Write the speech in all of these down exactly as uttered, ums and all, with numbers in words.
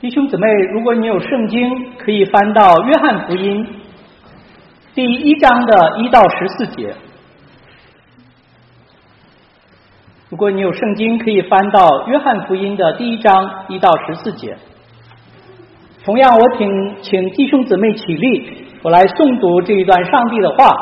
弟兄姊妹，如果你有圣经，可以翻到约翰福音第一章的一到十四节。如果你有圣经，可以翻到约翰福音的第一章一到十四节。同样，我请请弟兄姊妹起立，我来诵读这一段上帝的话。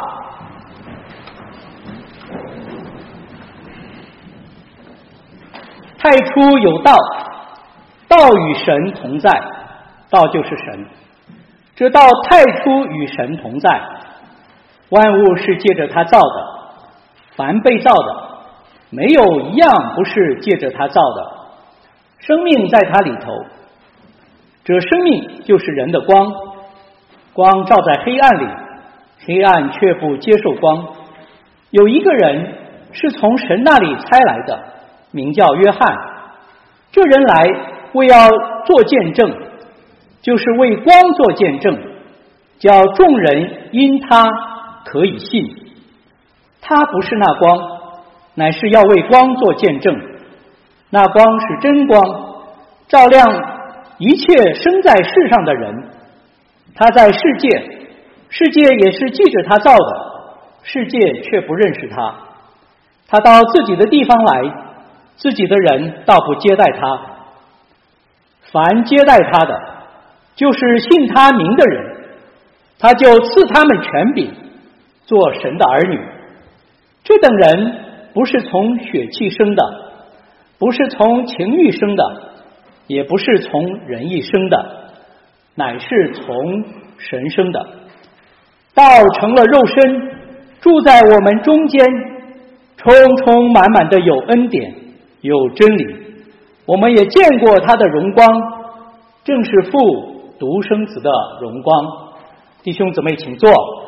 太初有道，道与神同在，道就是神。这道太初与神同在，万物是借着他造的，凡被造的，没有一样不是借着他造的。生命在他里头，这生命就是人的光，光照在黑暗里，黑暗却不接受光。有一个人是从神那里差来的，名叫约翰。这人来为要做见证，就是为光做见证，叫众人因他可以信。他不是那光，乃是要为光做见证。那光是真光，照亮一切生在世上的人。他在世界，世界也是记着他造的，世界却不认识他。他到自己的地方来，自己的人倒不接待他。凡接待他的，就是信他名的人，他就赐他们权柄，做神的儿女。这等人不是从血气生的，不是从情欲生的，也不是从人意生的，乃是从神生的。道成了肉身，住在我们中间，充充满满的有恩典，有真理。我们也见过他的荣光，正是父独生子的荣光。弟兄姊妹请坐，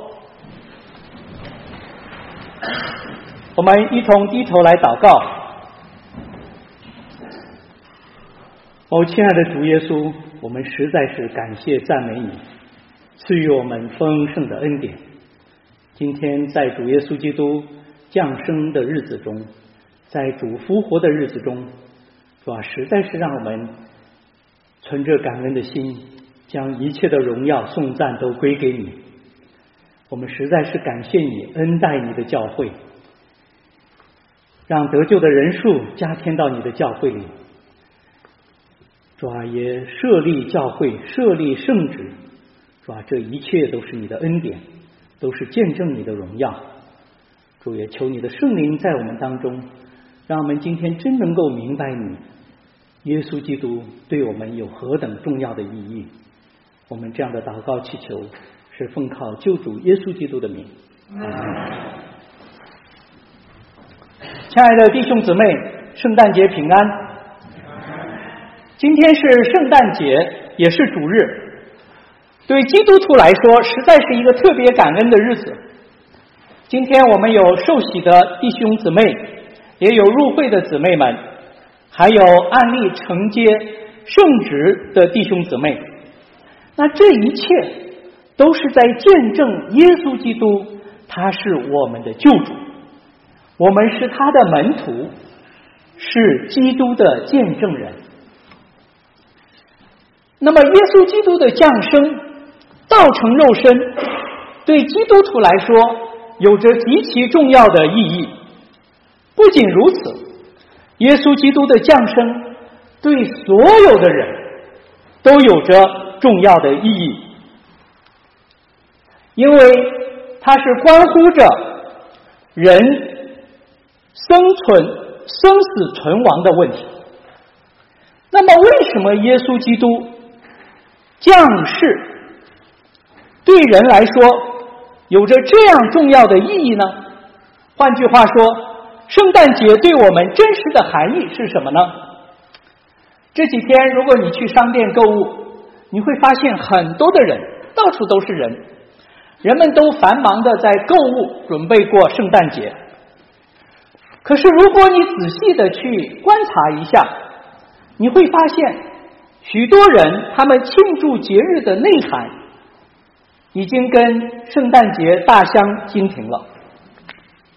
我们一同低头来祷告。哦，亲爱的主耶稣，我们实在是感谢赞美你，赐予我们丰盛的恩典。今天在主耶稣基督降生的日子中，在主复活的日子中，主啊，实在是让我们存着感恩的心，将一切的荣耀颂赞都归给你。我们实在是感谢你恩待你的教会，让得救的人数加添到你的教会里。主啊，也设立教会，设立圣职。主啊，这一切都是你的恩典，都是见证你的荣耀。主也求你的圣灵在我们当中，让我们今天真能够明白你耶稣基督对我们有何等重要的意义。我们这样的祷告祈求是奉靠救主耶稣基督的名。亲爱的弟兄姊妹，圣诞节平安。今天是圣诞节，也是主日，对基督徒来说实在是一个特别感恩的日子。今天我们有受洗的弟兄姊妹，也有入会的姊妹们，还有按立承接圣职的弟兄姊妹。那这一切都是在见证耶稣基督，他是我们的救主，我们是他的门徒，是基督的见证人。那么耶稣基督的降生，道成肉身，对基督徒来说有着极其重要的意义。不仅如此，耶稣基督的降生对所有的人都有着重要的意义，因为它是关乎着人生存、生死存亡的问题。那么为什么耶稣基督降世对人来说有着这样重要的意义呢？换句话说，圣诞节对我们真实的含义是什么呢？这几天如果你去商店购物，你会发现很多的人，到处都是人，人们都繁忙的在购物，准备过圣诞节。可是如果你仔细的去观察一下，你会发现许多人他们庆祝节日的内涵已经跟圣诞节大相径庭了。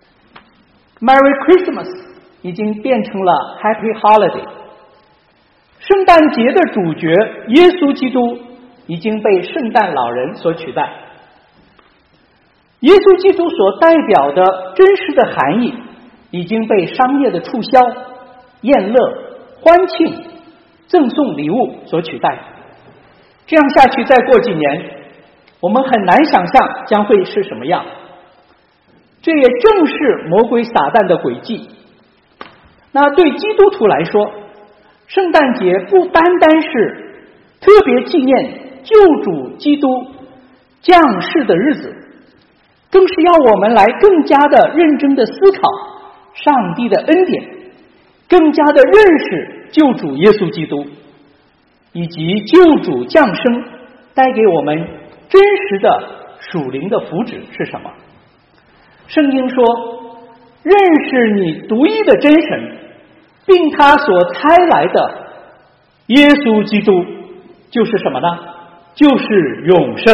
Merry Christmas 已经变成了 Happy Holiday， 圣诞节的主角耶稣基督已经被圣诞老人所取代。耶稣基督所代表的真实的含义已经被商业的促销、宴乐、欢庆、赠送礼物所取代。这样下去，再过几年，我们很难想象将会是什么样。这也正是魔鬼撒旦的诡计。那对基督徒来说，圣诞节不单单是特别纪念救主基督降世的日子，更是要我们来更加的认真的思考上帝的恩典，更加的认识救主耶稣基督，以及救主降生带给我们真实的属灵的福祉是什么。圣经说，认识你独一的真神，并他所差来的耶稣基督，就是什么呢？就是永生。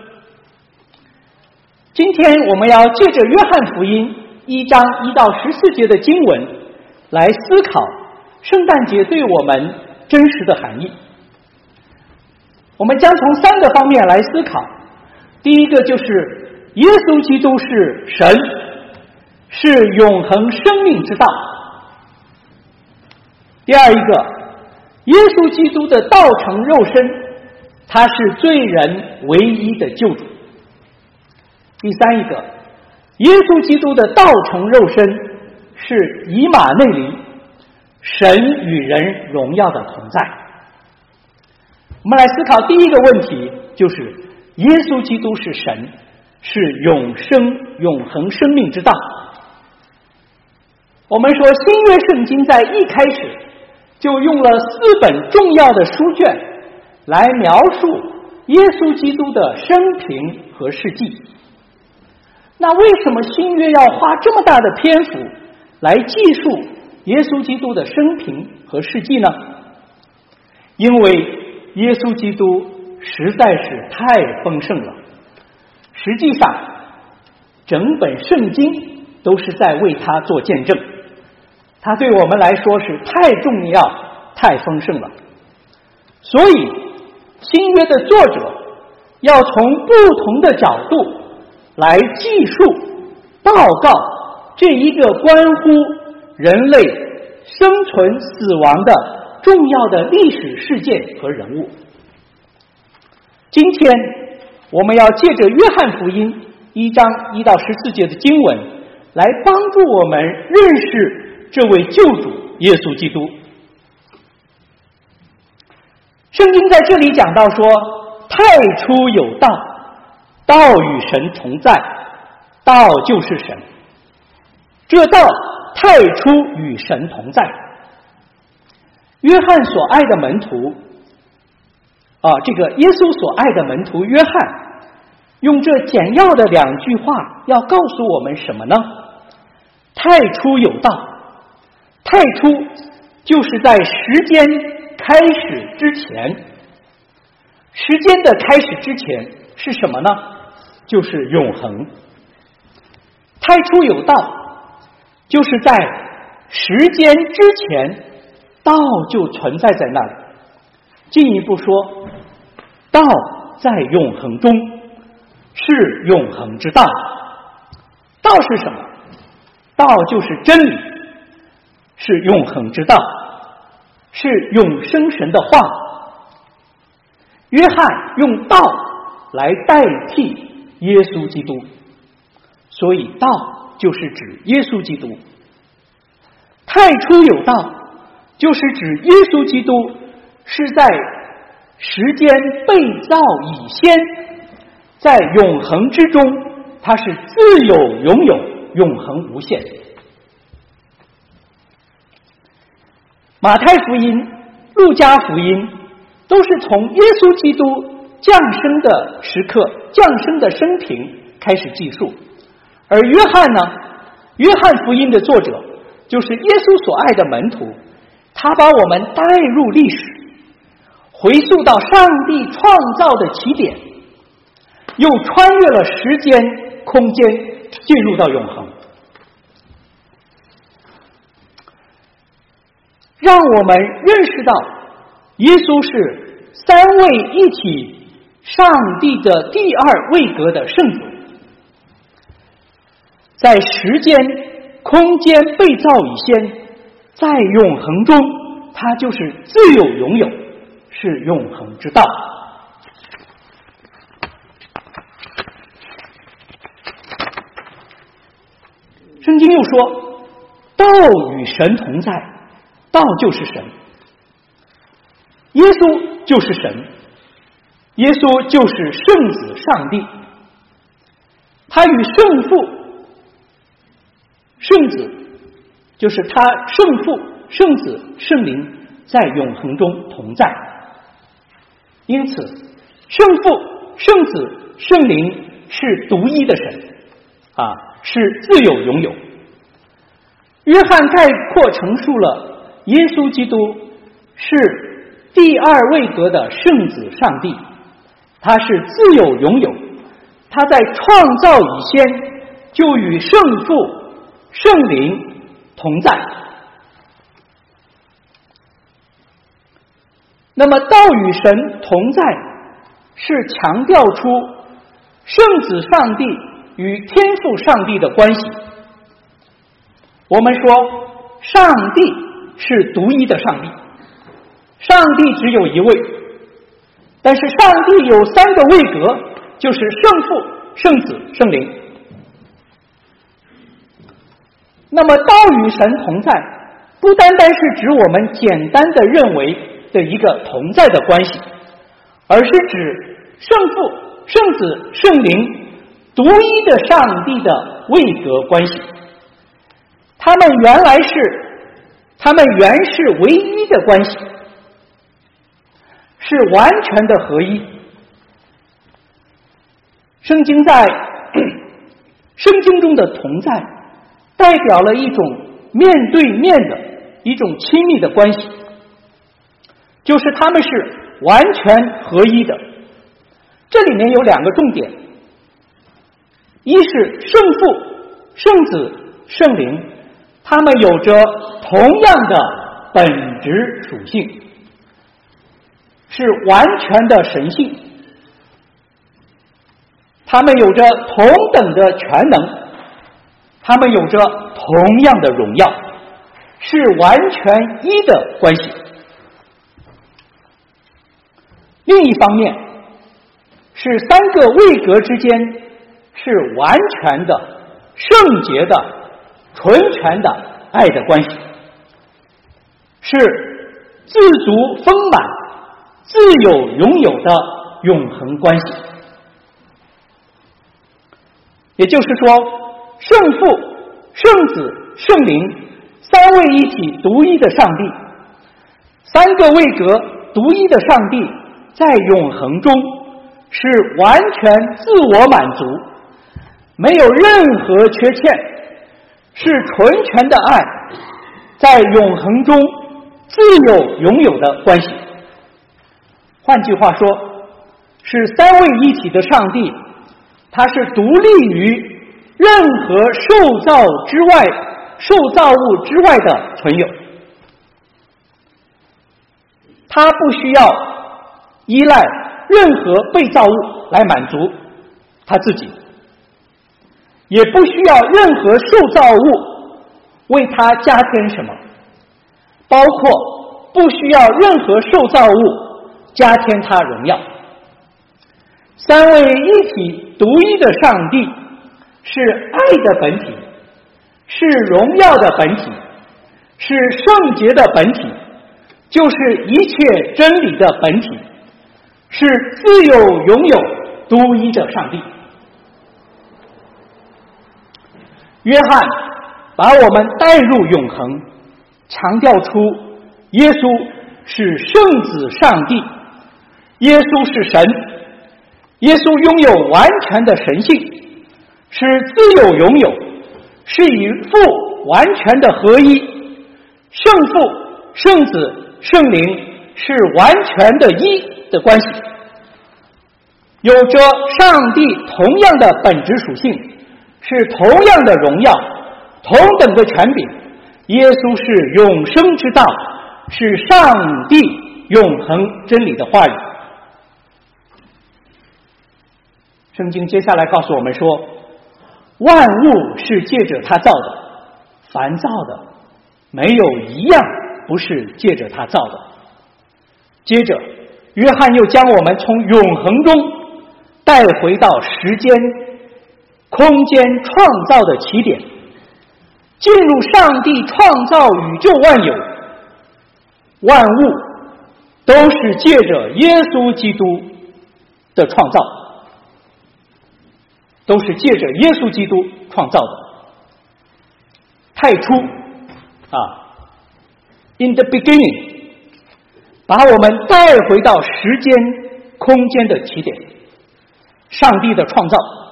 今天我们要借着约翰福音一章一到十四节的经文来思考圣诞节对我们真实的含义。我们将从三个方面来思考。第一个就是耶稣基督是神，是永恒生命之道。第二一个，耶稣基督的道成肉身，他是罪人唯一的救主。第三一个，耶稣基督的道成肉身是以马内利，神与人荣耀的同在。我们来思考第一个问题，就是耶稣基督是神，是永生永恒生命之道。我们说新约圣经在一开始就用了四本重要的书卷来描述耶稣基督的生平和事迹。那为什么新约要花这么大的篇幅来记述耶稣基督的生平和事迹呢？因为耶稣基督实在是太丰盛了，实际上整本圣经都是在为他做见证，他对我们来说是太重要太丰盛了。所以新约的作者要从不同的角度来记述报告这一个关乎人类生存死亡的重要的历史事件和人物。今天我们要借着约翰福音一章一到十四节的经文来帮助我们认识这位救主耶稣基督。圣经在这里讲到说，太初有道，道与神同在，道就是神。这道太初与神同在。约翰所爱的门徒啊，这个耶稣所爱的门徒约翰用这简要的两句话要告诉我们什么呢？太初有道，太初就是在时间开始之前。时间的开始之前是什么呢？就是永恒。太初有道，就是在时间之前，道就存在在那里。进一步说，道在永恒中，是永恒之道。道是什么？道就是真理，是永恒之道，是永生神的话。约翰用道来代替耶稣基督，所以道就是指耶稣基督。太初有道，就是指耶稣基督是在时间被造以先，在永恒之中，他是自有永有，永恒无限。马太福音、路加福音都是从耶稣基督降生的时刻、降生的生平开始记述。而约翰呢，约翰福音的作者就是耶稣所爱的门徒，他把我们带入历史，回溯到上帝创造的起点，又穿越了时间、空间，进入到永恒，让我们认识到耶稣是三位一体上帝的第二位格的圣子，在时间空间被造以先，在永恒中他就是自有永有，是永恒之道。圣经又说，道与神同在，道就是神，耶稣就是神，耶稣就是圣子上帝，他与圣父圣子就是他圣父圣子圣灵在永恒中同在，因此圣父圣子圣灵是独一的神啊，是自有永有。约翰概括陈述了耶稣基督是第二位格的圣子上帝，他是自有永有，他在创造以先就与圣父圣灵同在。那么道与神同在是强调出圣子上帝与天父上帝的关系。我们说上帝是独一的上帝，上帝只有一位，但是上帝有三个位格，就是圣父圣子圣灵。那么道与神同在不单单是指我们简单的认为的一个同在的关系，而是指圣父圣子圣灵独一的上帝的位格关系。他们原来是他们原是唯一的关系，是完全的合一。圣经在圣经中的同在代表了一种面对面的一种亲密的关系，就是他们是完全合一的。这里面有两个重点，一是圣父圣子圣灵他们有着同样的本质属性，是完全的神性，他们有着同等的全能，他们有着同样的荣耀，是完全一的关系。另一方面是三个位格之间是完全的圣洁的纯全的爱的关系，是自足丰满自有拥有的永恒关系。也就是说，圣父圣子圣灵三位一体独一的上帝，三个位格独一的上帝在永恒中是完全自我满足，没有任何缺欠，是纯全的爱在永恒中自有拥有的关系。换句话说，是三位一体的上帝，他是独立于任何受造之外受造物之外的存有，他不需要依赖任何被造物来满足他自己，也不需要任何受造物为他加添什么，包括不需要任何受造物加添他荣耀。三位一体独一的上帝是爱的本体，是荣耀的本体，是圣洁的本体，就是一切真理的本体，是自有拥有独一的上帝。约翰把我们带入永恒，强调出耶稣是圣子上帝，耶稣是神，耶稣拥有完全的神性，是自有拥有，是与父完全的合一，圣父圣子圣灵是完全的一的关系，有着上帝同样的本质属性，是同样的荣耀，同等的权柄。耶稣是永生之道，是上帝永恒真理的话语。圣经接下来告诉我们说，万物是借着他造的，凡造的没有一样不是借着他造的。接着约翰又将我们从永恒中带回到时间空间创造的起点，进入上帝创造宇宙万有，万物都是借着耶稣基督的创造，都是借着耶稣基督创造的。太初啊 in the beginning， 把我们带回到时间空间的起点，上帝的创造，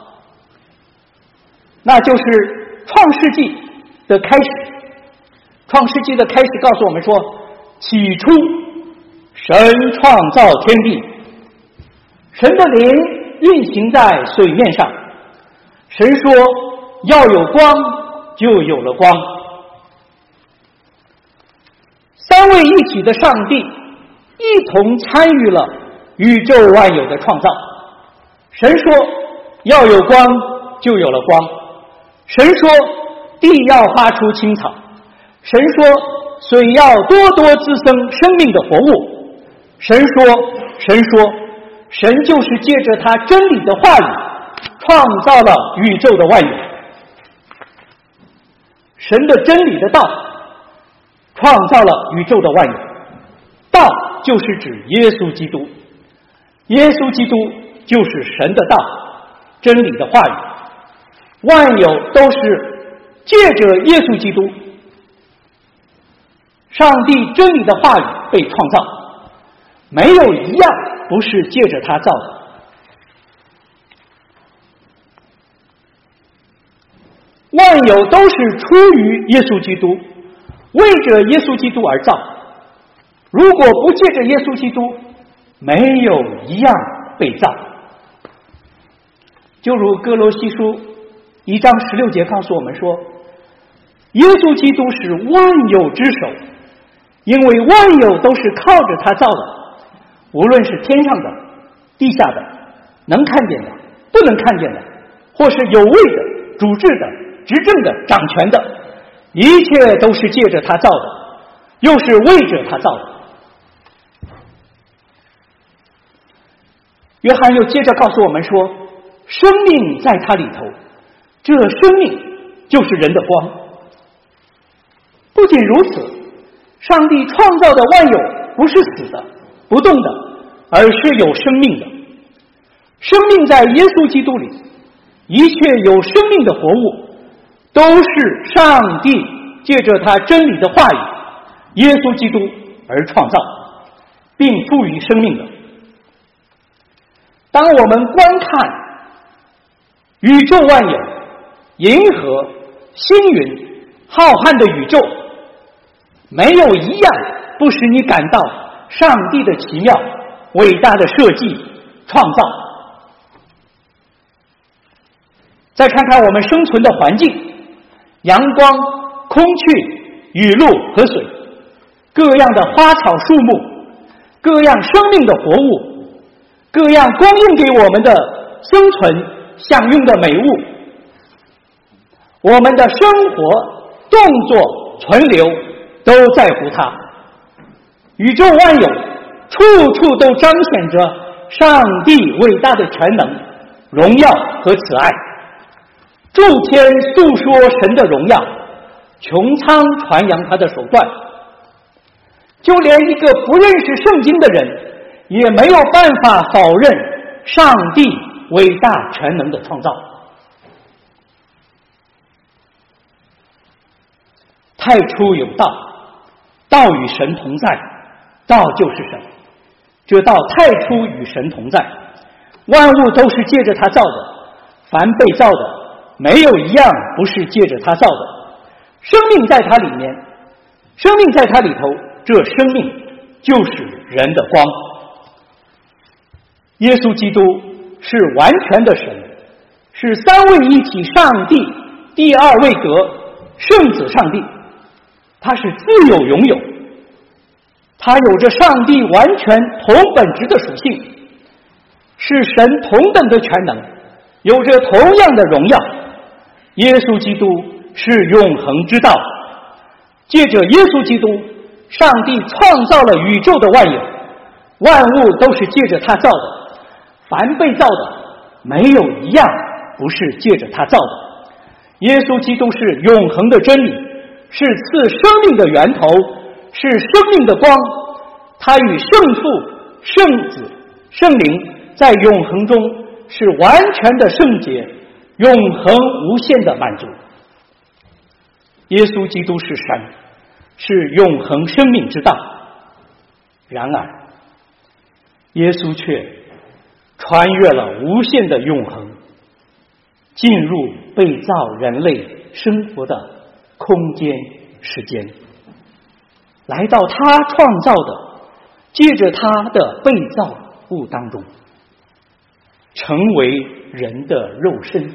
那就是创世纪的开始。创世纪的开始告诉我们说，起初神创造天地，神的灵运行在水面上，神说要有光，就有了光。三位一体的上帝一同参与了宇宙万有的创造。神说要有光，就有了光。神说地要发出青草，神说水要多多滋生生命的活物。神说神说神就是借着他真理的话语创造了宇宙的万有。神的真理的道创造了宇宙的万有，道就是指耶稣基督，耶稣基督就是神的道，真理的话语，万有都是借着耶稣基督，上帝真理的话语被创造，没有一样不是借着他造的。万有都是出于耶稣基督，为着耶稣基督而造。如果不借着耶稣基督，没有一样被造。就如哥罗西书一章十六节告诉我们说，耶稣基督是万有之首，因为万有都是靠着他造的，无论是天上的、地下的，能看见的、不能看见的，或是有位的、主治的、执政的、掌权的，一切都是借着他造的，又是为着他造的。约翰又接着告诉我们说，生命在他里头，这生命就是人的光。不仅如此，上帝创造的万有不是死的、不动的，而是有生命的。生命在耶稣基督里，一切有生命的活物都是上帝借着他真理的话语耶稣基督而创造并赋予生命的。当我们观看宇宙万有、银河、星云、浩瀚的宇宙，没有一样不使你感到上帝的奇妙、伟大的设计、创造。再看看我们生存的环境，阳光、空气、雨露和水，各样的花草树木，各样生命的活物，各样供应给我们的生存享用的美物，我们的生活、动作、存留都在乎它。宇宙万有处处都彰显着上帝伟大的全能、荣耀和慈爱。诸天诉说神的荣耀，穹苍传扬他的手段。就连一个不认识圣经的人也没有办法否认上帝伟大全能的创造。太初有道，道与神同在，道就是神。这道太初与神同在，万物都是借着他造的，凡被造的没有一样不是借着他造的。生命在他里面，生命在他里头，这生命就是人的光。耶稣基督是完全的神，是三位一体上帝第二位格圣子上帝，他是自有永有， 他有着上帝完全同本质的属性，是神同等的全能，有着同样的荣耀。耶稣基督是永恒之道，借着耶稣基督，上帝创造了宇宙的万有，万物都是借着他造的，凡被造的没有一样不是借着他造的。耶稣基督是永恒的真理，是赐生命的源头，是生命的光，他与圣父、圣子、圣灵在永恒中是完全的圣洁，永恒无限的满足。耶稣基督是神，是永恒生命之道。然而耶稣却穿越了无限的永恒，进入被造人类生活的空间时间，来到他创造的，借着他的被造物当中，成为人的肉身。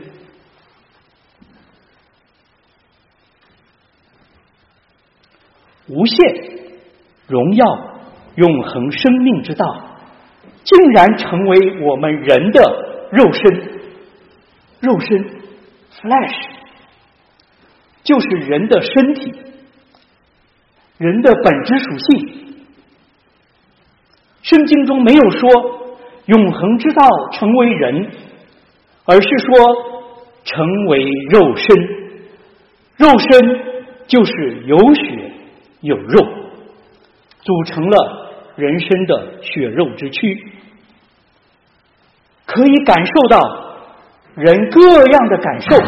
无限荣耀永恒生命之道竟然成为我们人的肉身。肉身 flesh 就是人的身体，人的本质属性。圣经中没有说永恒之道成为人，而是说成为肉身。肉身就是有血有肉，组成了人身的血肉之躯，可以感受到人各样的感受，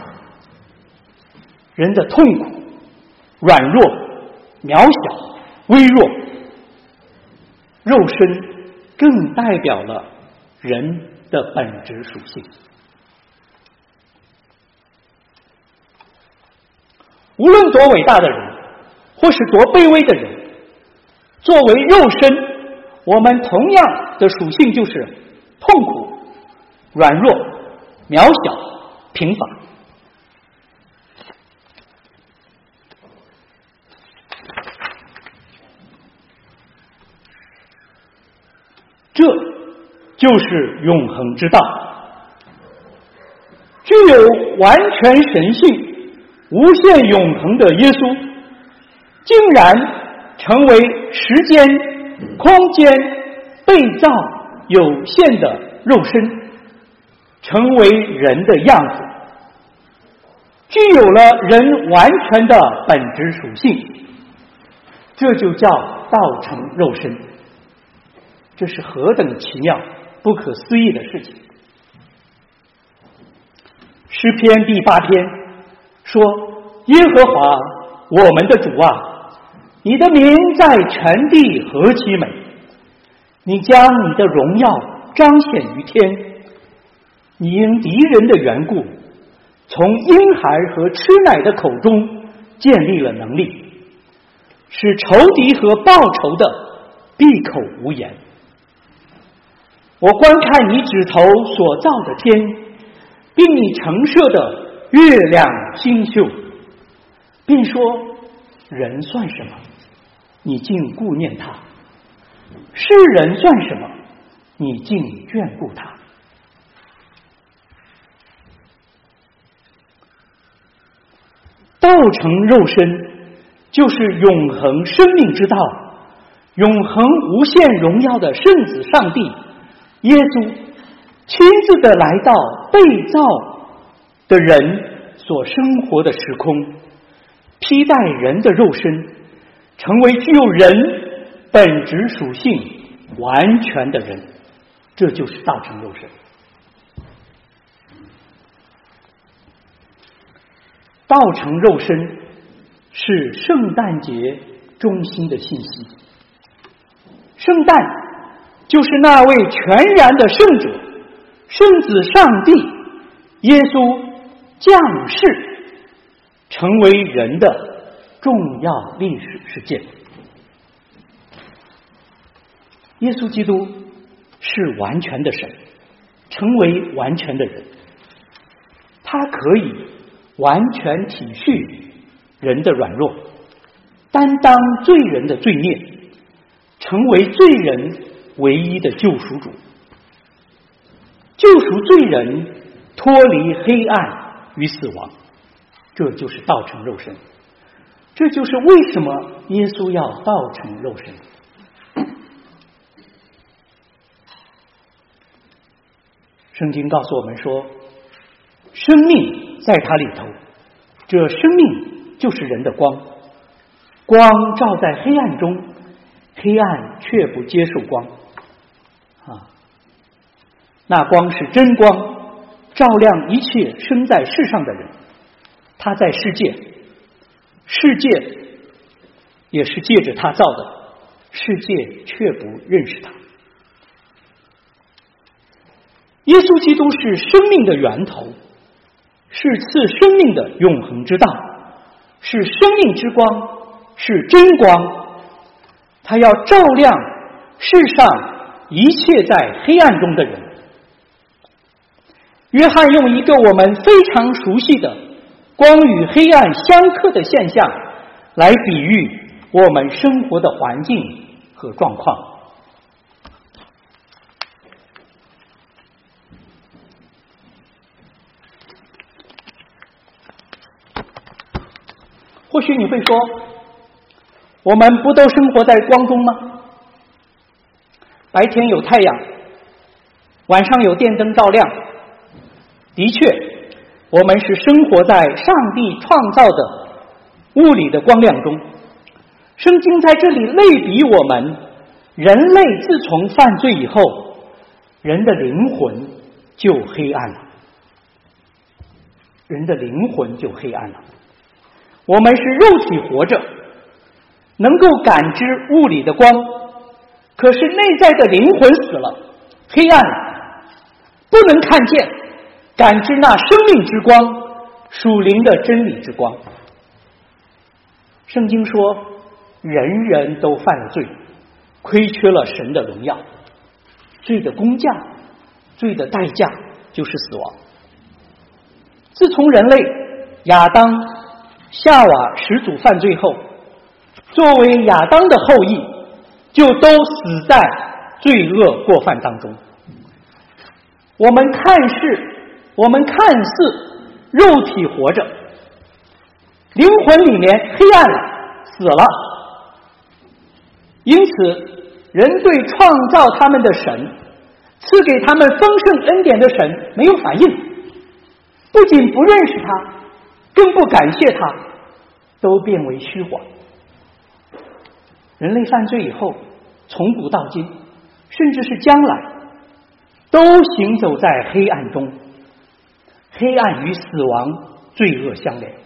人的痛苦、软弱、渺小、微弱。肉身更代表了人的本质属性。无论多伟大的人，或是多卑微的人，作为肉身，我们同样的属性就是痛苦、软弱、渺小、贫乏。这就是永恒之道。具有完全神性、无限永恒的耶稣，竟然成为时间、空间被造有限的肉身，成为人的样子，具有了人完全的本质属性，这就叫道成肉身。这是何等奇妙、不可思议的事情！诗篇第八篇说：“耶和华我们的主啊，你的名在全地何其美！你将你的荣耀彰显于天，你因敌人的缘故，从婴孩和吃奶的口中建立了能力，使仇敌和报仇的闭口无言。我观看你指头所造的天，并你陈设的月亮星宿，并说：人算什么？你竟顾念他；世人算什么？你竟眷顾他。”道成肉身，就是永恒生命之道，永恒无限荣耀的圣子上帝耶稣亲自的来到被造的人所生活的时空，披戴人的肉身，成为具有人本质属性完全的人，这就是道成肉身。道成肉身是圣诞节中心的信息。圣诞就是那位全然的圣者，圣子上帝耶稣降世，成为人的重要历史事件。耶稣基督是完全的神，成为完全的人，他可以完全体恤人的软弱，担当罪人的罪孽， 成为罪人唯一的救赎主，救赎罪人脱离黑暗与死亡，这就是道成肉身。这就是为什么耶稣要道成肉身。圣经告诉我们说，生命在他里头，这生命就是人的光，光照在黑暗中，黑暗却不接受光啊，那光是真光，照亮一切生在世上的人。他在世界，世界也是借着他造的，世界却不认识他。耶稣基督是生命的源头，是赐生命的永恒之道，是生命之光，是真光。他要照亮世上一切在黑暗中的人。约翰用一个我们非常熟悉的光与黑暗相克的现象来比喻我们生活的环境和状况。或许你会说，我们不都生活在光中吗？白天有太阳，晚上有电灯照亮。的确，我们是生活在上帝创造的物理的光亮中。圣经在这里类比我们，人类自从犯罪以后，人的灵魂就黑暗了，人的灵魂就黑暗了。我们是肉体活着，能够感知物理的光，可是内在的灵魂死了，黑暗了，不能看见感知那生命之光，属灵的真理之光。圣经说，人人都犯了罪，亏缺了神的荣耀。罪的工价，罪的代价就是死亡。自从人类亚当夏娃始祖犯罪后，作为亚当的后裔，就都死在罪恶过犯当中。我们看似我们看似肉体活着，灵魂里面黑暗了，死了。因此人对创造他们的神，赐给他们丰盛恩典的神没有反应，不仅不认识他，更不感谢他，都变为虚幻。人类犯罪以后，从古到今，甚至是将来，都行走在黑暗中，黑暗与死亡、罪恶相连。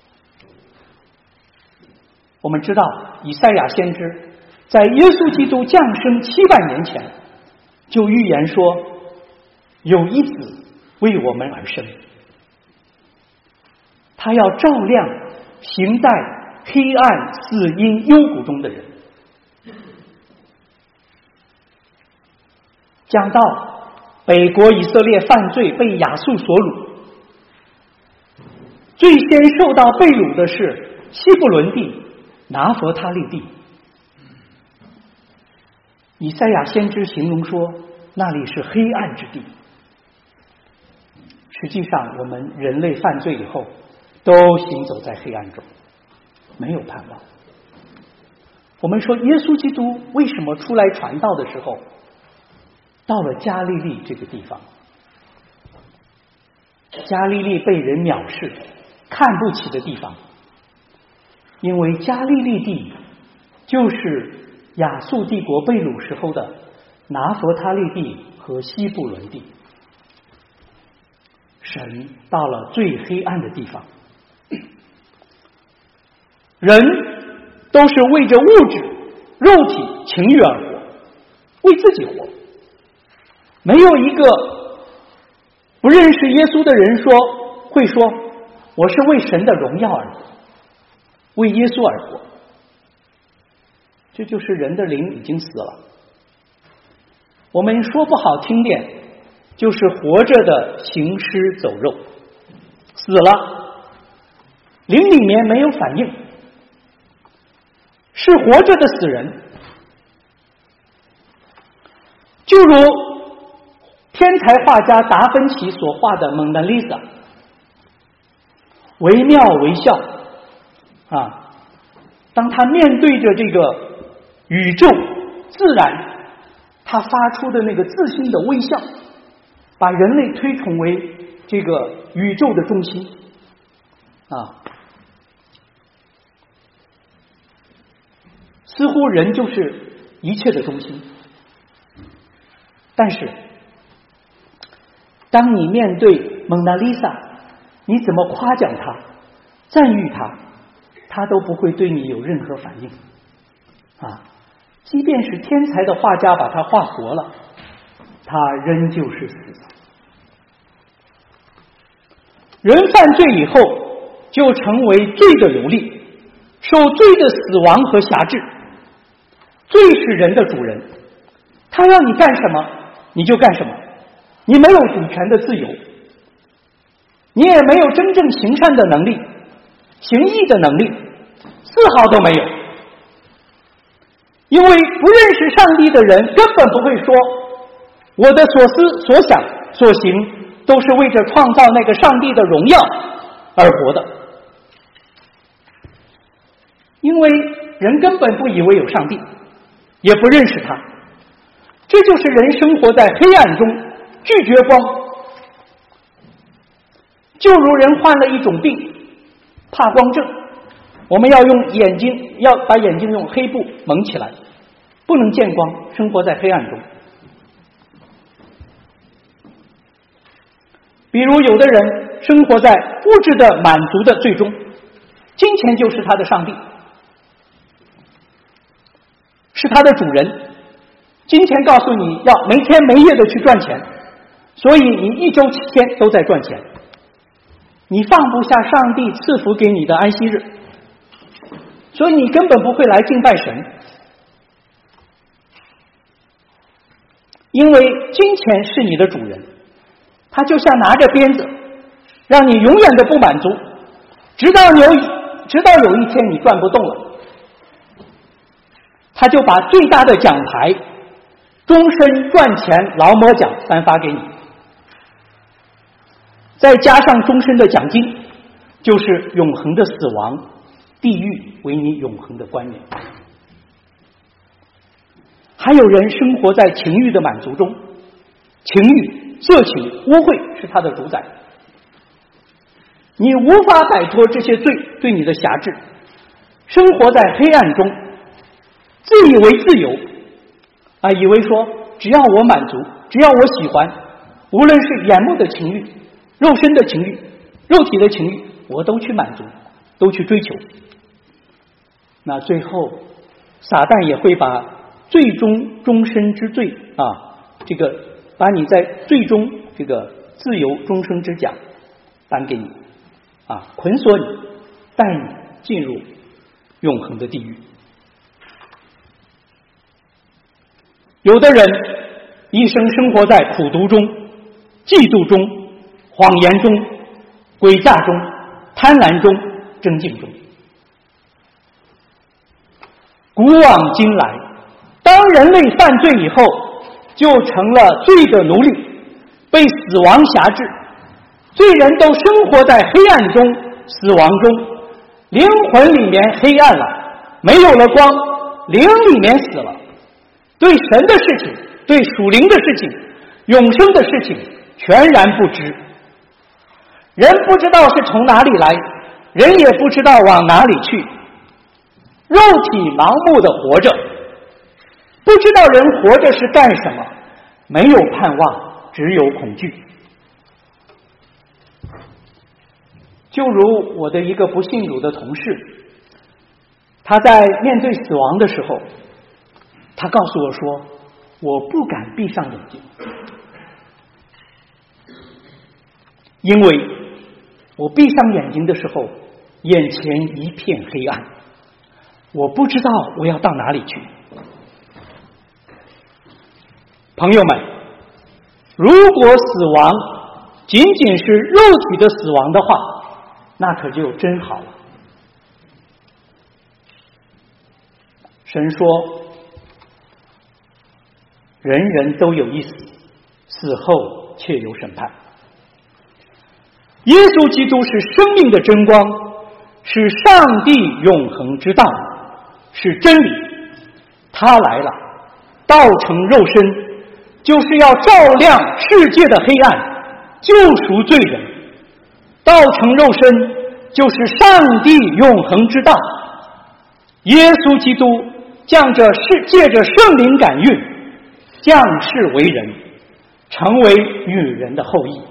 我们知道，以赛亚先知在耶稣基督降生七万年前，就预言说，有一子为我们而生，他要照亮行在黑暗死荫幽谷中的人。讲到北国以色列犯罪被亚述所掳，最先受到被掳的是西布伦地、拿弗他利地。以赛亚先知形容说，那里是黑暗之地。实际上，我们人类犯罪以后，都行走在黑暗中，没有盼望。我们说，耶稣基督为什么出来传道的时候，到了加利利这个地方？加利利被人藐视、看不起的地方，因为加利利地就是亚述帝国被掳时候的拿弗他利地和西布伦地。神到了最黑暗的地方，人都是为着物质、肉体、情欲而活，为自己活。没有一个不认识耶稣的人说会说，我是为神的荣耀而活，为耶稣而活。这就是人的灵已经死了。我们说不好听点，就是活着的行尸走肉，死了，灵里面没有反应，是活着的死人。 就如天才画家达芬奇所画的蒙娜丽莎，惟妙惟肖啊！当他面对着这个宇宙自然，他发出的那个自信的微笑，把人类推崇为这个宇宙的中心啊！似乎人就是一切的中心。但是当你面对蒙娜丽莎，你怎么夸奖她、赞誉她，她都不会对你有任何反应啊！即便是天才的画家把她画活了，她仍旧是死的。人犯罪以后就成为罪的奴隶，受罪的死亡和辖制。罪是人的主人，他要你干什么你就干什么，你没有主权的自由，你也没有真正行善的能力，行义的能力丝毫都没有。因为不认识上帝的人根本不会说我的所思所想所行都是为着创造那个上帝的荣耀而活的，因为人根本不以为有上帝，也不认识他。这就是人生活在黑暗中，拒绝光，就如人患了一种病，怕光症，我们要用眼睛要把眼睛用黑布蒙起来，不能见光，生活在黑暗中。比如有的人生活在物质的满足的最终，金钱就是他的上帝，是他的主人。金钱告诉你要没天没夜的去赚钱，所以你一周七天都在赚钱，你放不下上帝赐福给你的安息日，所以你根本不会来敬拜神。因为金钱是你的主人，他就像拿着鞭子让你永远的不满足，直到有直到有一天你赚不动了，他就把最大的奖牌终身赚钱劳模奖颁发给你，再加上终身的奖金，就是永恒的死亡，地狱为你永恒的冠冕。还有人生活在情欲的满足中，情欲、色情、污秽是他的主宰，你无法摆脱这些罪对你的辖制，生活在黑暗中，自以为自由啊，以为说只要我满足，只要我喜欢，无论是眼目的情欲、肉身的情欲、肉体的情欲，我都去满足，都去追求。那最后撒旦也会把最终终身之罪啊，这个把你在最终这个自由终生之奖颁给你啊，捆锁你，带你进入永恒的地狱。有的人一生生活在苦毒中、嫉妒中、谎言中、诡诈中、贪婪中、争竞中。古往今来，当人类犯罪以后，就成了罪的奴隶，被死亡辖制，罪人都生活在黑暗中、死亡中，灵魂里面黑暗了，没有了光，灵里面死了，对神的事情、对属灵的事情、永生的事情全然不知。人不知道是从哪里来，人也不知道往哪里去，肉体盲目的活着，不知道人活着是干什么，没有盼望，只有恐惧。就如我的一个不信主的同事，他在面对死亡的时候，他告诉我说，我不敢闭上眼睛，因为我闭上眼睛的时候，眼前一片黑暗，我不知道我要到哪里去。朋友们，如果死亡仅仅是肉体的死亡的话，那可就真好了。神说， 人人都有一死，死后却有审判。耶稣基督是生命的真光，是上帝永恒之道，是真理。他来了，道成肉身，就是要照亮世界的黑暗，救赎罪人。道成肉身就是上帝永恒之道。耶稣基督降着是借着圣灵感孕，降世为人，成为女人的后裔。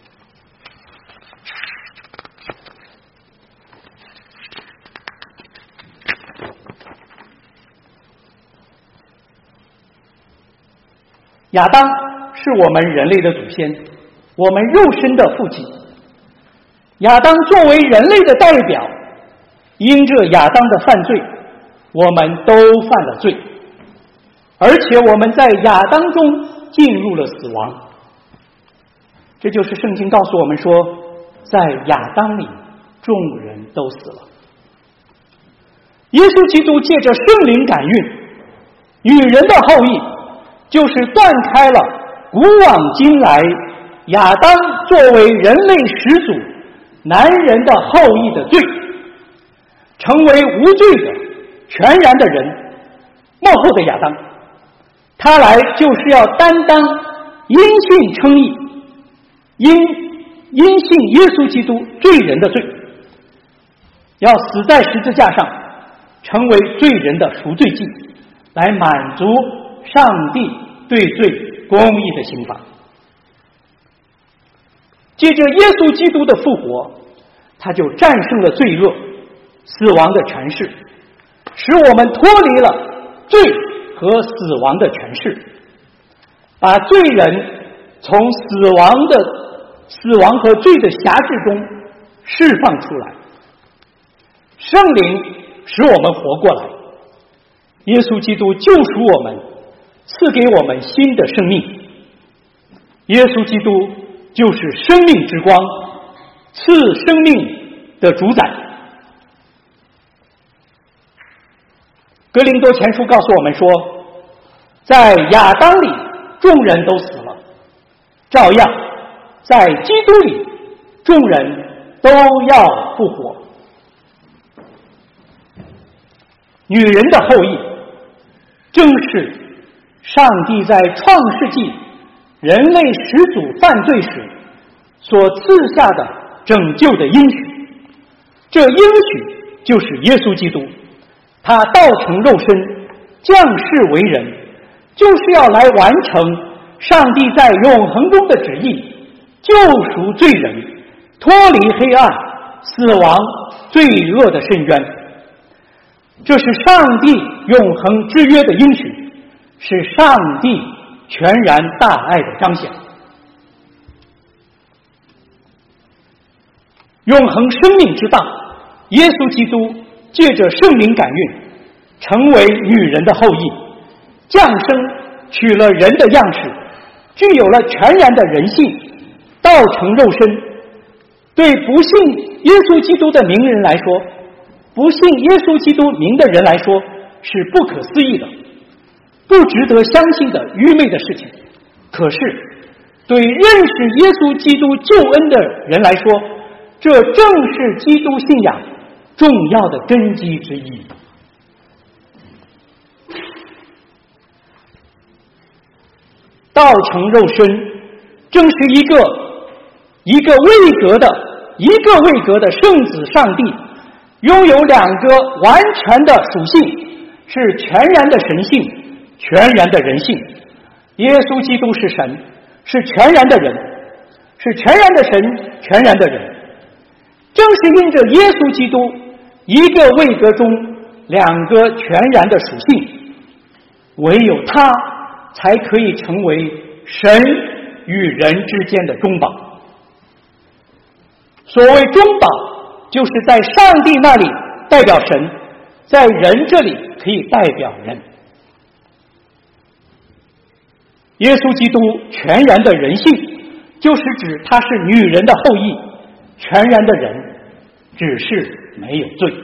亚当是我们人类的祖先，我们肉身的父亲。亚当作为人类的代表，因着亚当的犯罪，我们都犯了罪，而且我们在亚当中进入了死亡。这就是圣经告诉我们说，在亚当里众人都死了。耶稣基督借着圣灵感孕，女人的后裔就是断开了古往今来亚当作为人类始祖男人的后裔的罪，成为无罪的全然的人，末后的亚当。他来就是要担当因信称义，因因信耶稣基督罪人的罪，要死在十字架上，成为罪人的赎罪祭，来满足上帝对罪公义的刑罚。借着耶稣基督的复活，他就战胜了罪恶、死亡的权势，使我们脱离了罪和死亡的权势，把罪人从死亡的死亡和罪的辖制中释放出来。圣灵使我们活过来，耶稣基督救赎我们，赐给我们新的生命。耶稣基督就是生命之光，赐生命的主宰。哥林多前书告诉我们说，在亚当里众人都死了，照样在基督里众人都要复活。女人的后裔正是上帝在创世纪人类始祖犯罪时所赐下的拯救的应许。这应许就是耶稣基督，他道成肉身，降世为人，就是要来完成上帝在永恒中的旨意，救赎罪人，脱离黑暗、死亡、罪恶的深渊。这是上帝永恒之约的应许，是上帝全然大爱的彰显。永恒生命之道，耶稣基督借着圣灵感孕，成为女人的后裔，降生取了人的样式，具有了全然的人性，道成肉身。对不信耶稣基督的名人来说，不信耶稣基督名的人来说，是不可思议的，不值得相信的愚昧的事情。可是对认识耶稣基督救恩的人来说，这正是基督信仰重要的根基之一。道成肉身正是一个一个位格的一个位格的圣子上帝，拥有两个完全的属性，是全然的神性，全然的人性。耶稣基督是神，是全然的人，是全然的神，全然的人。正是因着耶稣基督一个位格中两个全然的属性，唯有他才可以成为神与人之间的中保。所谓中保，就是在上帝那里代表神，在人这里可以代表人。耶稣基督全然的人性，就是指他是女人的后裔，全然的人，只是没有罪。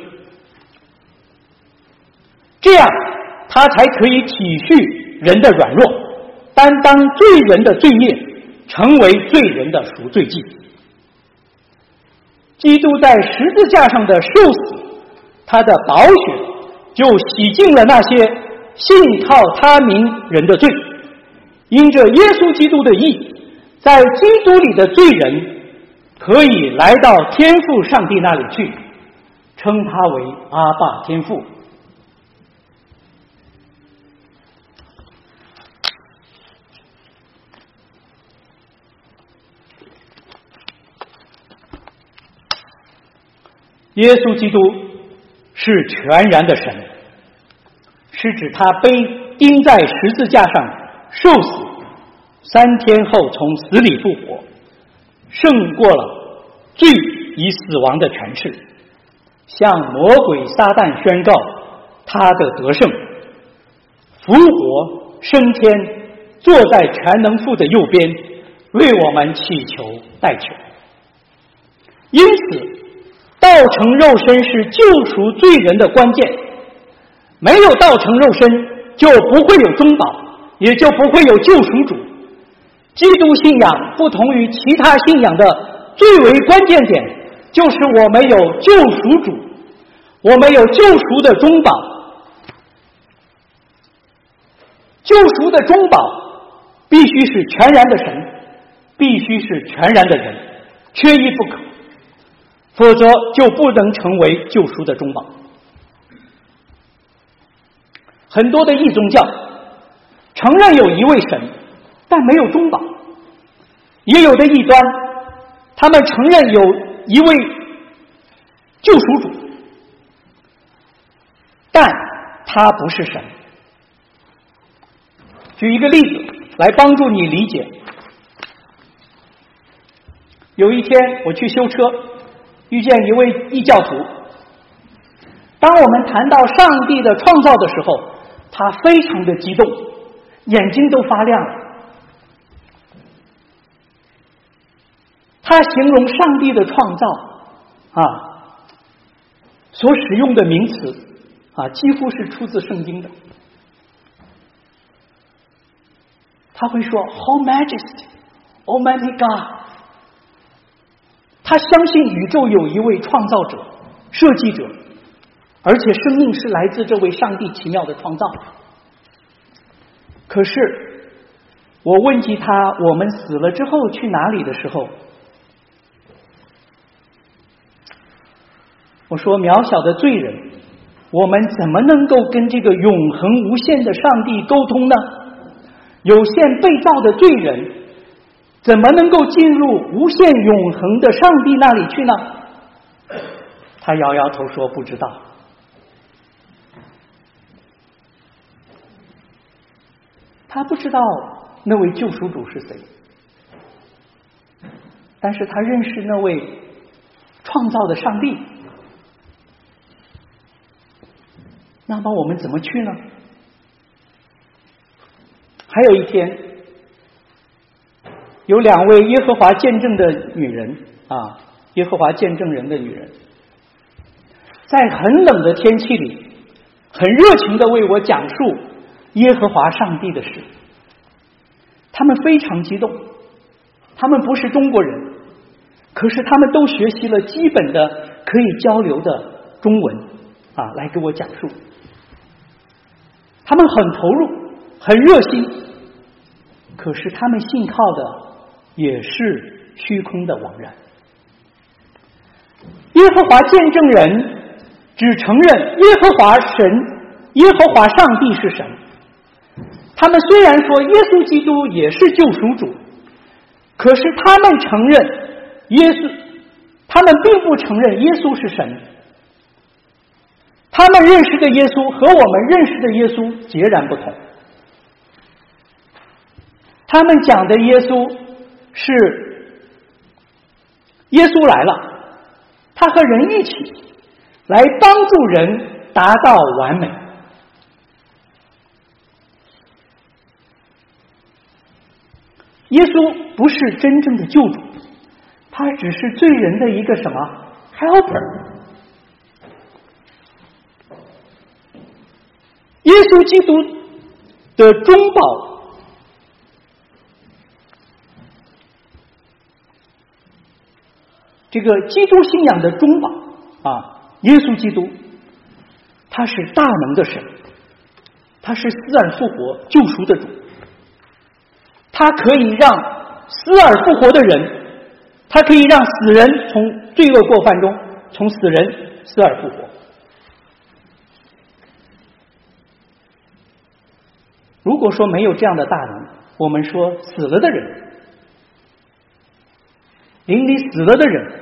这样他才可以体恤人的软弱， 担当罪人的罪孽，成为罪人的赎罪祭。基督在十字架上的受死，他的宝血就洗净了那些信靠他名人的罪。因着耶稣基督的义，在基督里的罪人可以来到天父上帝那里去，称他为阿爸天父。耶稣基督是全然的神，是指他被钉在十字架上受死，三天后从死里复活，胜过了罪与死亡的权势，向魔鬼撒旦宣告他的得胜，复活升天，坐在全能父的右边，为我们祈求代求。因此道成肉身是救赎罪人的关键，没有道成肉身，就不会有中保，也就不会有救赎主。基督信仰不同于其他信仰的最为关键点，就是我们有救赎主，我们有救赎的中保。救赎的中保必须是全然的神，必须是全然的人，缺一不可，否则就不能成为救赎的中保。很多的异宗教承认有一位神，但没有中保；也有的异端，他们承认有一位救赎主，但他不是神。举一个例子来帮助你理解。有一天我去修车，遇见一位异教徒。当我们谈到上帝的创造的时候，他非常的激动，眼睛都发亮了。他形容上帝的创造啊，所使用的名词啊，几乎是出自圣经的。他会说 Whole Majesty, Almighty God。他相信宇宙有一位创造者、设计者，而且生命是来自这位上帝奇妙的创造。可是我问及他，我们死了之后去哪里的时候，我说渺小的罪人，我们怎么能够跟这个永恒无限的上帝沟通呢？有限被造的罪人怎么能够进入无限永恒的上帝那里去呢？他摇摇头说不知道。他不知道那位救赎主是谁，但是他认识那位创造的上帝。那么我们怎么去呢？还有一天，有两位耶和华见证的女人啊，耶和华见证人的女人，在很冷的天气里，很热情地为我讲述耶和华上帝的事。他们非常激动，他们不是中国人，可是他们都学习了基本的可以交流的中文啊，来给我讲述。他们很投入，很热心，可是他们信靠的也是虚空的枉然。耶和华见证人只承认耶和华神、耶和华上帝是神。他们虽然说耶稣基督也是救赎主，可是他们承认耶稣，他们并不承认耶稣是神。他们认识的耶稣和我们认识的耶稣截然不同。他们讲的耶稣是耶稣来了，他和人一起来帮助人达到完美。耶稣不是真正的救主，他只是罪人的一个什么 helper。 耶稣基督的中保这个基督信仰的中保啊，耶稣基督，他是大能的神，他是死而复活救赎的主，他可以让死而复活的人，他可以让死人从罪恶过犯中，从死人死而复活。如果说没有这样的大能，我们说死了的人，灵里死了的人，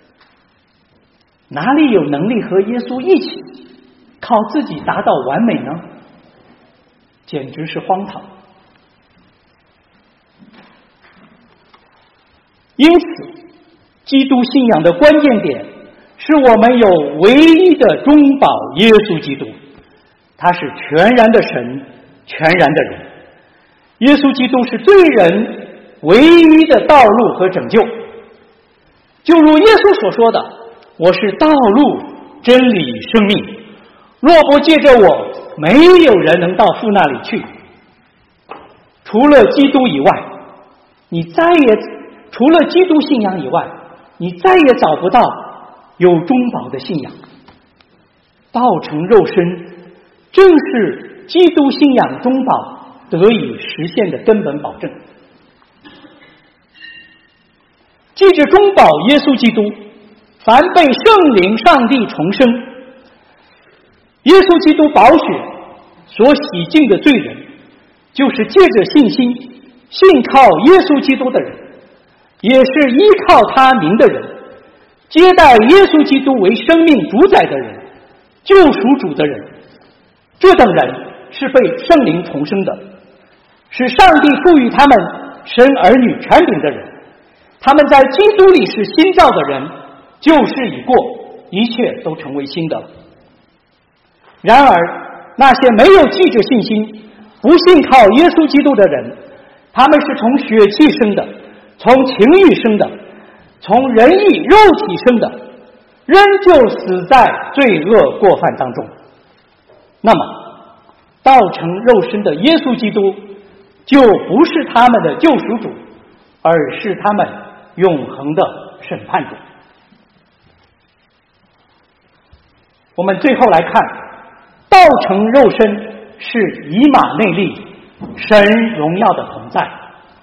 哪里有能力和耶稣一起靠自己达到完美呢？简直是荒唐。因此，基督信仰的关键点是我们有唯一的中保耶稣基督，他是全然的神，全然的人。耶稣基督是罪人唯一的道路和拯救，就如耶稣所说的，我是道路真理生命，若不借着我，没有人能到父那里去。除了基督以外，你再也除了基督信仰以外，你再也找不到有中保的信仰。道成肉身正是基督信仰中保得以实现的根本保证。借着中保耶稣基督，凡被圣灵上帝重生，耶稣基督宝血所洗净的罪人，就是借着信心信靠耶稣基督的人，也是依靠他名的人，接待耶稣基督为生命主宰的人，救赎主的人，这等人是被圣灵重生的，是上帝赋予他们生儿女权柄的人，他们在基督里是新造的人，旧事已过，一切都成为新的了。然而那些没有记着信心，不信靠耶稣基督的人，他们是从血气生的，从情欲生的，从人意肉体生的，仍旧死在罪恶过犯当中。那么道成肉身的耶稣基督就不是他们的救赎主，而是他们永恒的审判主。我们最后来看，道成肉身是以马内利，神荣耀的同在。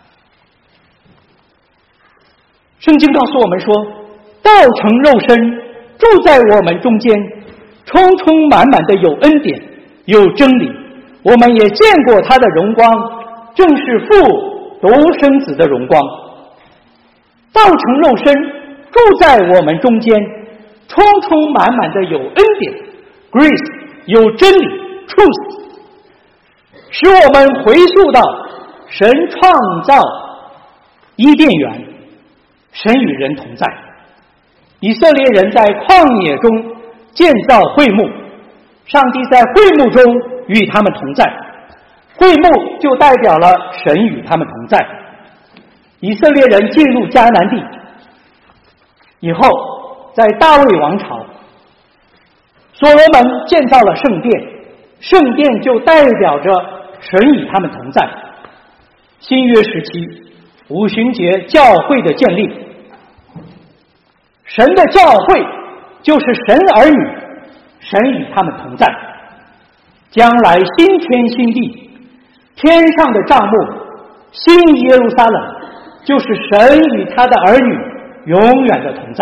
圣经告诉我们说，道成肉身住在我们中间，充充满满的有恩典，有真理，我们也见过他的荣光，正是父独生子的荣光。道成肉身住在我们中间，充充满满的有恩典 grace， 有真理 truth， 使我们回溯到神创造伊甸园，神与人同在。以色列人在旷野中建造会幕，上帝在会幕中与他们同在，会幕就代表了神与他们同在。以色列人进入迦南地以后，在大卫王朝，所罗门建造了圣殿，圣殿就代表着神与他们同在。新约时期，五旬节教会的建立，神的教会就是神儿女，神与他们同在。将来新天新地，天上的帐幕，新耶路撒冷，就是神与他的儿女永远的同在。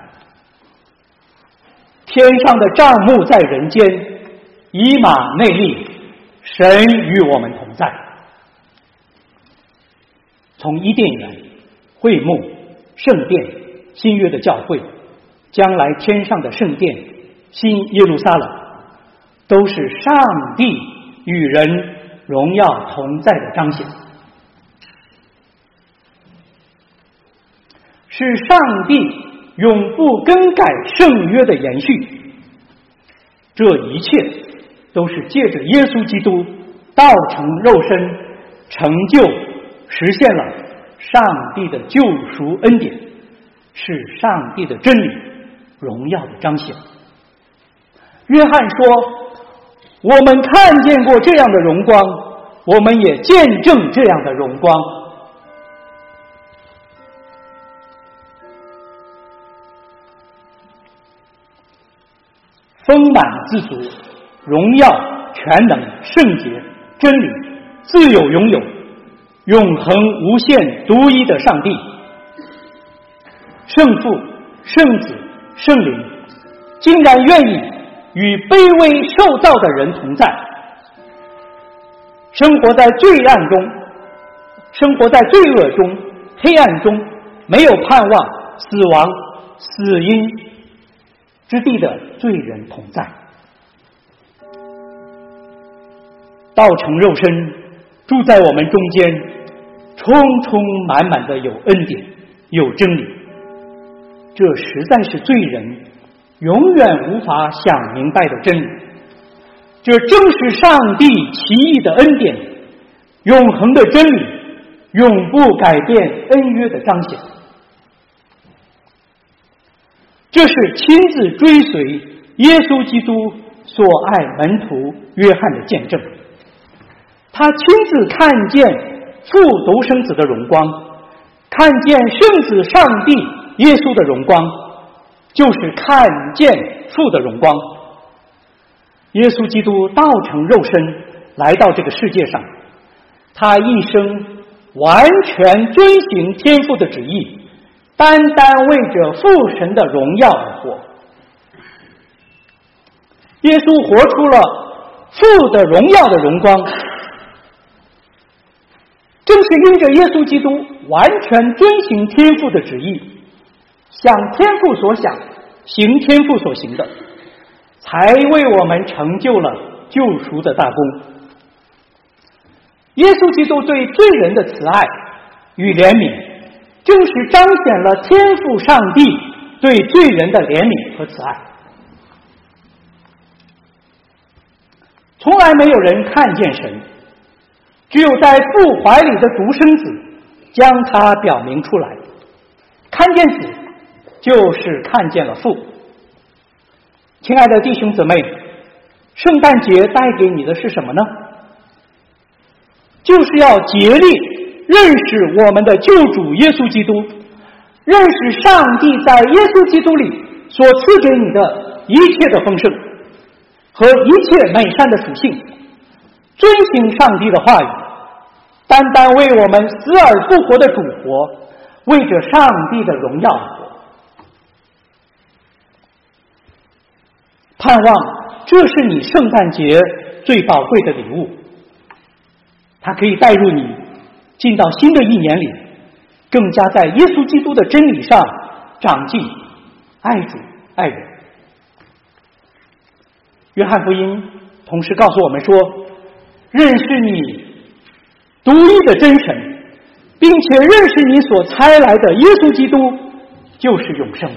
天上的帐幕在人间，以马内利，神与我们同在。从伊甸园、会幕、圣殿、新约的教会，将来天上的圣殿、新耶路撒冷，都是上帝与人荣耀同在的彰显，是上帝永不更改圣约的延续。这一切都是借着耶稣基督道成肉身，成就实现了上帝的救赎恩典，是上帝的真理荣耀的彰显。约翰说，我们看见过这样的荣光，我们也见证这样的荣光。 丰满自足、荣耀、全能、圣洁、真理、自有永有、永恒无限独一的上帝，圣父、圣子、圣灵竟然愿意与卑微受造的人同在，生活在罪暗中，生活在罪恶中、黑暗中，没有盼望、死亡、死因之地的罪人同在。道成肉身住在我们中间，充充满满的有恩典，有真理，这实在是罪人永远无法想明白的真理。这正是上帝奇异的恩典，永恒的真理，永不改变恩约的彰显。这是亲自追随耶稣基督所爱门徒约翰的见证。他亲自看见父独生子的荣光，看见圣子上帝耶稣的荣光，就是看见父的荣光。耶稣基督道成肉身来到这个世界上，他一生完全遵行天父的旨意，单单为着父神的荣耀而活。耶稣活出了父的荣耀的荣光，正是因着耶稣基督完全遵行天父的旨意，想天父所想，行天父所行的，才为我们成就了救赎的大功。耶稣基督对罪人的慈爱与怜悯，正是彰显了天父上帝对罪人的怜悯和慈爱。从来没有人看见神，只有在父怀里的独生子将他表明出来。看见子，就是看见了父。亲爱的弟兄姊妹，圣诞节带给你的是什么呢？就是要竭力认识我们的救主耶稣基督，认识上帝在耶稣基督里所赐给你的一切的丰盛和一切美善的属性，遵行上帝的话语，单单为我们死而复活的主活，为着上帝的荣耀而活。盼望这是你圣诞节最宝贵的礼物，它可以带入你进到新的一年里，更加在耶稣基督的真理上长进，爱主爱人。约翰福音同时告诉我们说，认识你独一的真神，并且认识你所差来的耶稣基督，就是永生。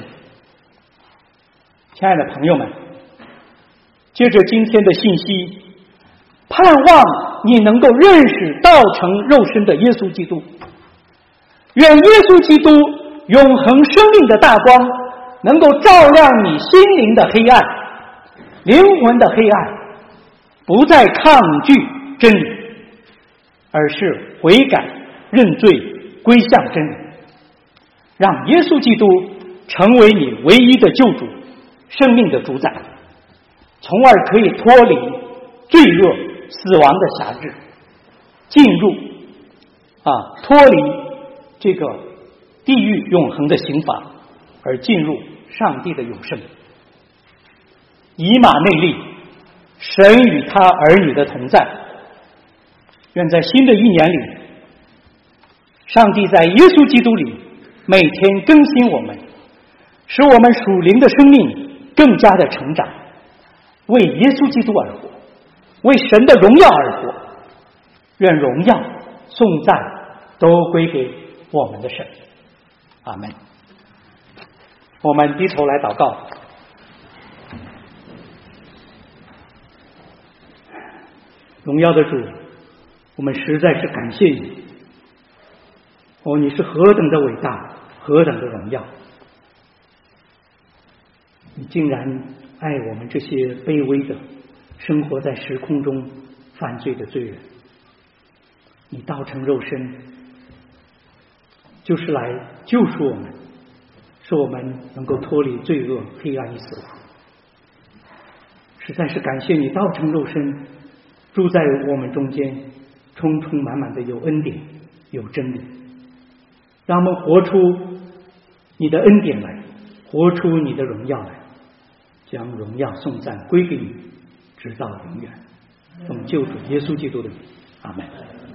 亲爱的朋友们，借着今天的信息，盼望你能够认识道成肉身的耶稣基督。愿耶稣基督永恒生命的大光能够照亮你心灵的黑暗，灵魂的黑暗，不再抗拒真理，而是悔改认罪归向真理，让耶稣基督成为你唯一的救主，生命的主宰，从而可以脱离罪恶死亡的辖制，进入啊脱离这个地狱永恒的刑罚，而进入上帝的永生。以马内利，神与他儿女的同在。愿在新的一年里，上帝在耶稣基督里每天更新我们，使我们属灵的生命更加的成长，为耶稣基督而活，为神的荣耀而活。愿荣耀颂赞都归给我们的神。阿们。我们低头来祷告。荣耀的主，我们实在是感谢你。哦，你是何等的伟大，何等的荣耀！你竟然爱我们这些卑微的生活在时空中犯罪的罪人。你道成肉身，就是来救赎我们，使我们能够脱离罪恶、黑暗与死亡。 实在是感谢你道成肉身，住在我们中间，充充满满的有恩典有真理，让我们活出你的恩典来，活出你的荣耀来，将荣耀颂赞归给你，直到永远。奉救主耶稣基督的名，阿门。